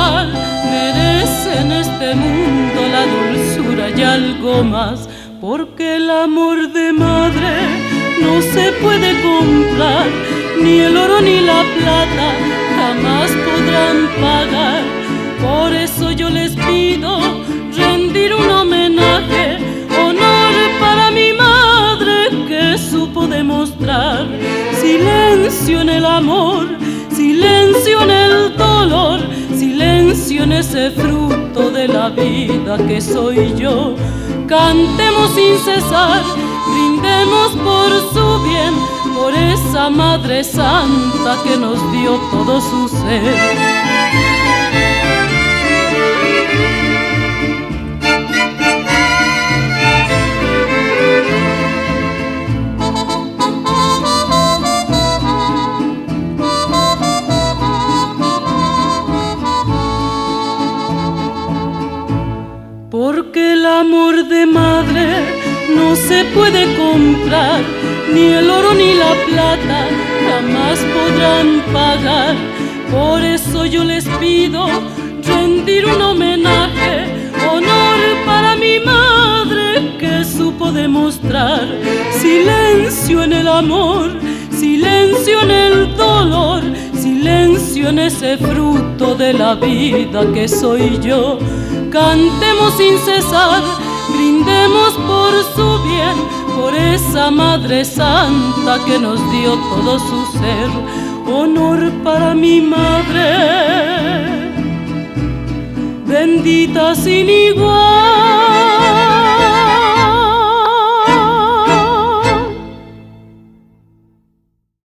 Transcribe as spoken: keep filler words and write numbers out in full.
igual merece en este mundo la dulzura y algo más, porque el amor de madre no se puede comprar, ni el oro ni la plata jamás podrán pagar. Por eso yo les pido rendir un homenaje, honor para mi madre que supo demostrar silencio en el amor, silencio en el dolor, silencio en ese fruto de la vida que soy yo. Cantemos sin cesar, brindemos por su bien, por esa Madre Santa que nos dio todo su ser. Porque el amor de madre no se puede comprar, ni el oro ni la plata jamás podrán pagar. Por eso yo les pido rendir un homenaje, honor para mi madre que supo demostrar silencio en el amor, silencio en el dolor, silencio en ese fruto de la vida que soy yo. Cantemos sin cesar, brindemos por su bien, por esa Madre Santa que nos dio todo su ser. Honor para mi madre, bendita sin igual.